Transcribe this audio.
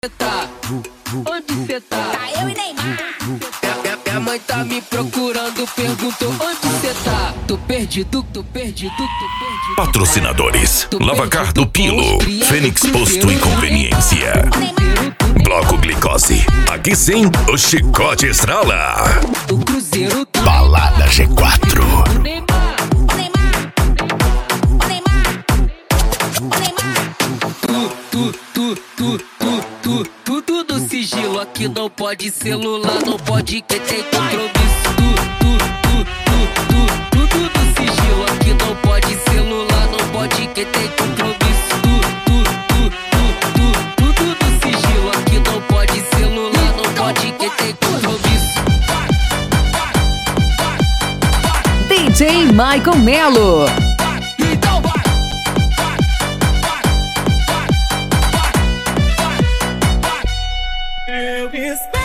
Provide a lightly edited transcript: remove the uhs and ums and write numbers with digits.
tá? Onde cê tá? Tá eu e Neymar. Minha mãe tá me procurando, perguntou onde cê tá? Tô perdido, tô perdido, tô perdido. Patrocinadores: Lavacar do Pilo, Fênix Posto e Conveniência, Bloco Glicose, aqui sim o chicote estrala. O Cruzeiro tá. Balada G4. Tudo no sigilo, aqui não pode celular, não pode quem tem compromisso. Tudo no sigilo, aqui não pode celular, não pode quem tem compromisso. Tudo no sigilo, aqui não pode celular, não pode quem tem compromisso. DJ Michael Melo. Então vai. Eu espero.